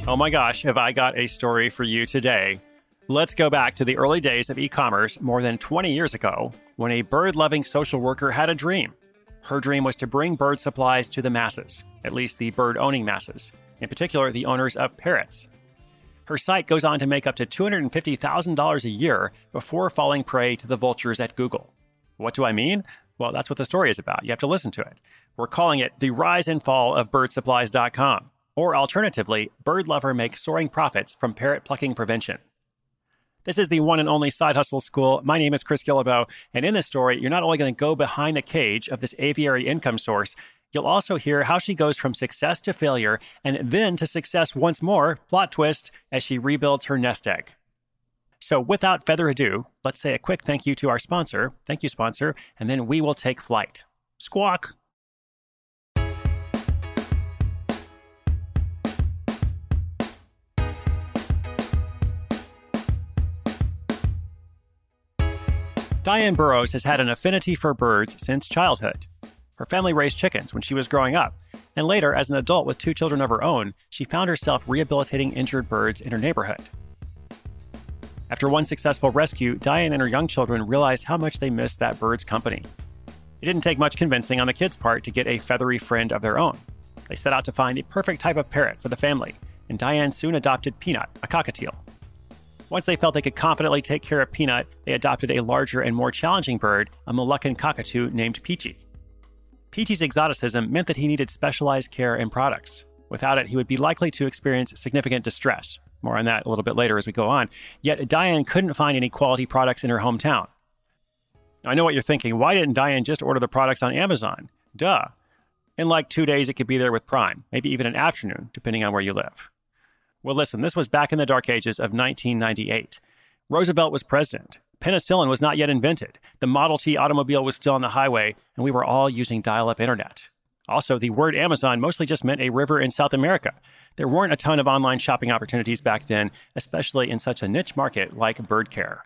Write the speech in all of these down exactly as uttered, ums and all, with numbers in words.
Oh my gosh, have I got a story for you today. Let's go back to the early days of e-commerce more than twenty years ago when a bird-loving social worker had a dream. Her dream was to bring bird supplies to the masses, at least the bird-owning masses, in particular the owners of parrots. Her site goes on to make up to two hundred fifty thousand dollars a year before falling prey to the vultures at Google. What do I mean? Well, that's what the story is about. You have to listen to it. We're calling it The Rise and Fall of bird supplies dot com, or alternatively, Bird Lover makes soaring profits from parrot plucking prevention. This is the one and only Side Hustle School. My name is Chris Guillebeau, and in this story, you're not only going to go behind the cage of this aviary income source, you'll also hear how she goes from success to failure and then to success once more, plot twist, as she rebuilds her nest egg. So without further ado, let's say a quick thank you to our sponsor. Thank you, sponsor. And then we will take flight. Squawk. Diane Burrows has had an affinity for birds since childhood. Her family raised chickens when she was growing up, and later, as an adult with two children of her own, she found herself rehabilitating injured birds in her neighborhood. After one successful rescue, Diane and her young children realized how much they missed that bird's company. It didn't take much convincing on the kids' part to get a feathery friend of their own. They set out to find a perfect type of parrot for the family, and Diane soon adopted Peanut, a cockatiel. Once they felt they could confidently take care of Peanut, they adopted a larger and more challenging bird, a Moluccan cockatoo named Peachy. Peachy's exoticism meant that he needed specialized care and products. Without it, he would be likely to experience significant distress. More on that a little bit later as we go on. Yet Diane couldn't find any quality products in her hometown. Now, I know what you're thinking. Why didn't Diane just order the products on Amazon? Duh. In like two days, it could be there with Prime, maybe even an afternoon, depending on where you live. Well, listen, this was back in the dark ages of nineteen ninety-eight. Roosevelt was president. Penicillin was not yet invented. The Model T automobile was still on the highway, and we were all using dial-up internet. Also, the word Amazon mostly just meant a river in South America. There weren't a ton of online shopping opportunities back then, especially in such a niche market like bird care.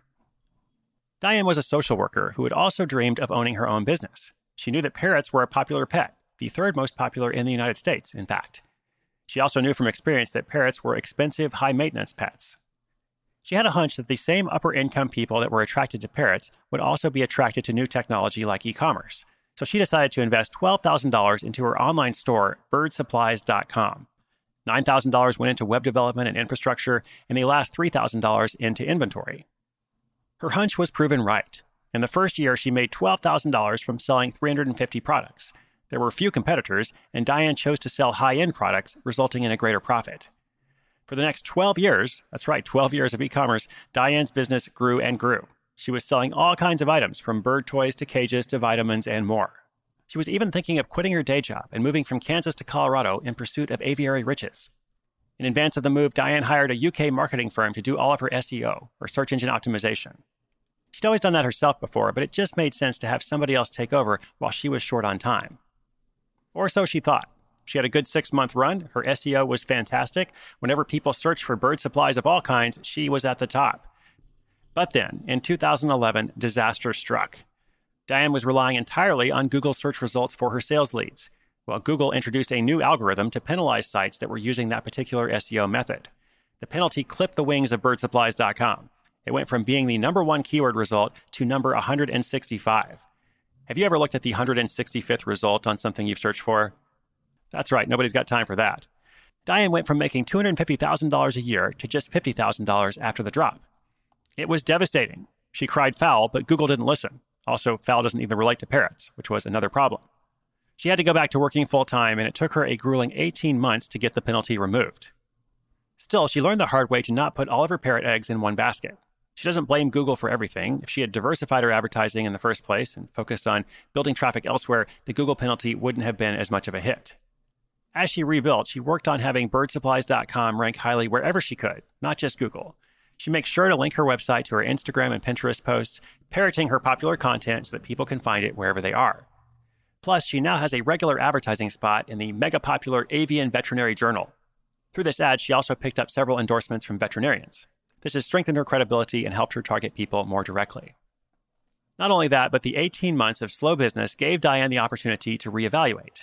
Diane was a social worker who had also dreamed of owning her own business. She knew that parrots were a popular pet, the third most popular in the United States, in fact. She also knew from experience that parrots were expensive, high-maintenance pets. She had a hunch that the same upper-income people that were attracted to parrots would also be attracted to new technology like e-commerce. So she decided to invest twelve thousand dollars into her online store, bird supplies dot com. nine thousand dollars went into web development and infrastructure, and the last three thousand dollars into inventory. Her hunch was proven right. In the first year, she made twelve thousand dollars from selling three hundred fifty products. There were few competitors, and Diane chose to sell high-end products, resulting in a greater profit. For the next twelve years, that's right, twelve years of e-commerce, Diane's business grew and grew. She was selling all kinds of items, from bird toys to cages to vitamins and more. She was even thinking of quitting her day job and moving from Kansas to Colorado in pursuit of aviary riches. In advance of the move, Diane hired a U K marketing firm to do all of her S E O, or search engine optimization. She'd always done that herself before, but it just made sense to have somebody else take over while she was short on time. Or so she thought. She had a good six-month run. Her S E O was fantastic. Whenever people searched for bird supplies of all kinds, she was at the top. But then, in two thousand eleven, disaster struck. Diane was relying entirely on Google search results for her sales leads. Well, Google introduced a new algorithm to penalize sites that were using that particular S E O method. The penalty clipped the wings of bird supplies dot com. It went from being the number one keyword result to number one hundred sixty-five. Have you ever looked at the one hundred sixty-fifth result on something you've searched for? That's right, nobody's got time for that. Diane went from making two hundred fifty thousand dollars a year to just fifty thousand dollars after the drop. It was devastating. She cried foul, but Google didn't listen. Also, foul doesn't even relate to parrots, which was another problem. She had to go back to working full-time, and it took her a grueling eighteen months to get the penalty removed. Still, she learned the hard way to not put all of her parrot eggs in one basket. She doesn't blame Google for everything. If she had diversified her advertising in the first place and focused on building traffic elsewhere, the Google penalty wouldn't have been as much of a hit. As she rebuilt, she worked on having bird supplies dot com rank highly wherever she could, not just Google. She makes sure to link her website to her Instagram and Pinterest posts, parroting her popular content so that people can find it wherever they are. Plus, she now has a regular advertising spot in the mega-popular Avian Veterinary Journal. Through this ad, she also picked up several endorsements from veterinarians. This has strengthened her credibility and helped her target people more directly. Not only that, but the eighteen months of slow business gave Diane the opportunity to reevaluate.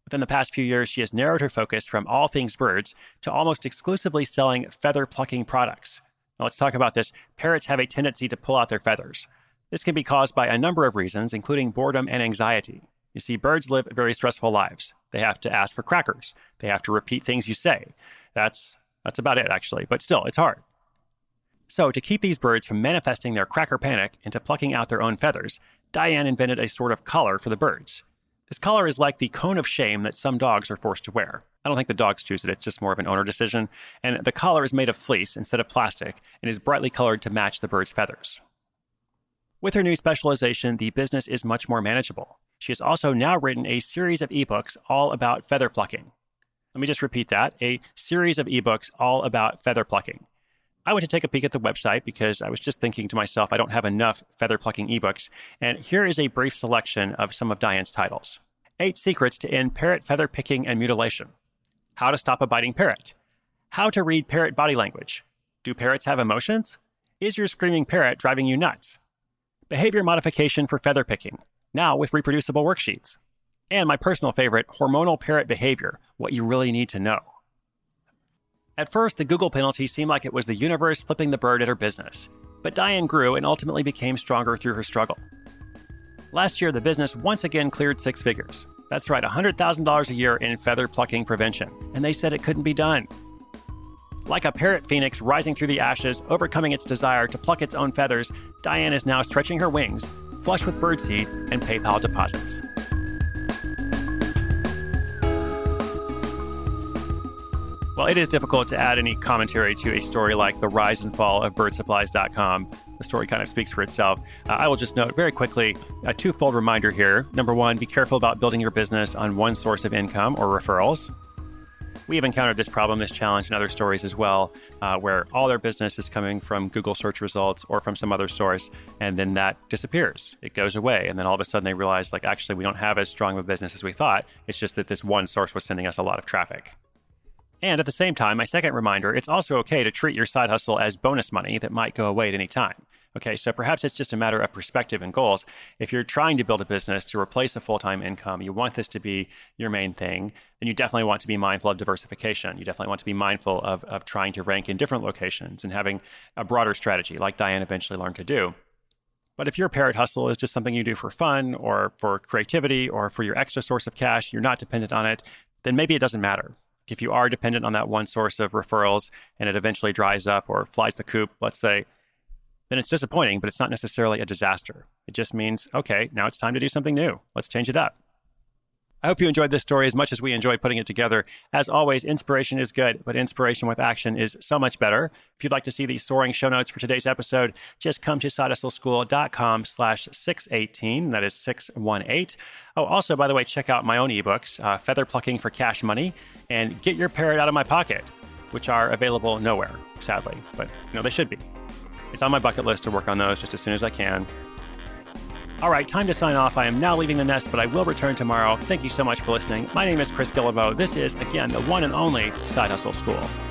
Within the past few years, she has narrowed her focus from all things birds to almost exclusively selling feather plucking products. Now let's talk about this. Parrots have a tendency to pull out their feathers. This can be caused by a number of reasons, including boredom and anxiety. You see, birds live very stressful lives. They have to ask for crackers. They have to repeat things you say. That's that's about it, actually. But still, it's hard. So to keep these birds from manifesting their cracker panic into plucking out their own feathers, Diane invented a sort of collar for the birds. This collar is like the cone of shame that some dogs are forced to wear. I don't think the dogs choose it. It's just more of an owner decision. And the collar is made of fleece instead of plastic and is brightly colored to match the bird's feathers. With her new specialization, the business is much more manageable. She has also now written a series of ebooks all about feather plucking. Let me just repeat that. A series of ebooks all about feather plucking. I went to take a peek at the website because I was just thinking to myself, I don't have enough feather plucking ebooks. And here is a brief selection of some of Diane's titles. Eight Secrets to End Parrot Feather Picking and Mutilation. How to Stop a Biting Parrot. How to Read Parrot Body Language. Do parrots have emotions? Is your screaming parrot driving you nuts? Behavior Modification for Feather Picking, now with reproducible worksheets. And my personal favorite, Hormonal Parrot Behavior, what you really need to know. At first, the Google penalty seemed like it was the universe flipping the bird at her business. But Diane grew and ultimately became stronger through her struggle. Last year, the business once again cleared six figures. That's right, one hundred thousand dollars a year in feather plucking prevention. And they said it couldn't be done. Like a parrot phoenix rising through the ashes, overcoming its desire to pluck its own feathers, Diane is now stretching her wings, flush with birdseed and PayPal deposits. Well, it is difficult to add any commentary to a story like the rise and fall of bird supplies dot com. The story kind of speaks for itself. Uh, I will just note very quickly a twofold reminder here. Number one, be careful about building your business on one source of income or referrals. We have encountered this problem, this challenge in other stories as well, uh, where all their business is coming from Google search results or from some other source, and then that disappears. It goes away, and then all of a sudden they realize, like, actually, we don't have as strong of a business as we thought. It's just that this one source was sending us a lot of traffic. And at the same time, my second reminder, it's also okay to treat your side hustle as bonus money that might go away at any time. Okay, so perhaps it's just a matter of perspective and goals. If you're trying to build a business to replace a full-time income, you want this to be your main thing, then you definitely want to be mindful of diversification. You definitely want to be mindful of, of trying to rank in different locations and having a broader strategy like Diane eventually learned to do. But if your parrot hustle is just something you do for fun or for creativity or for your extra source of cash, you're not dependent on it, then maybe it doesn't matter. If you are dependent on that one source of referrals and it eventually dries up or flies the coop, let's say, then it's disappointing, but it's not necessarily a disaster. It just means, okay, now it's time to do something new. Let's change it up. I hope you enjoyed this story as much as we enjoyed putting it together. As always, inspiration is good, but inspiration with action is so much better. If you'd like to see the soaring show notes for today's episode, just come to sidehustleschool.com slash 618. That is six one eight. Oh, also, by the way, check out my own ebooks, uh, Feather Plucking for Cash Money, and Get Your Parrot Out of My Pocket, which are available nowhere, sadly, but you know they should be. It's on my bucket list to work on those just as soon as I can. All right, time to sign off. I am now leaving the nest, but I will return tomorrow. Thank you so much for listening. My name is Chris Guillebeau. This is, again, the one and only Side Hustle School.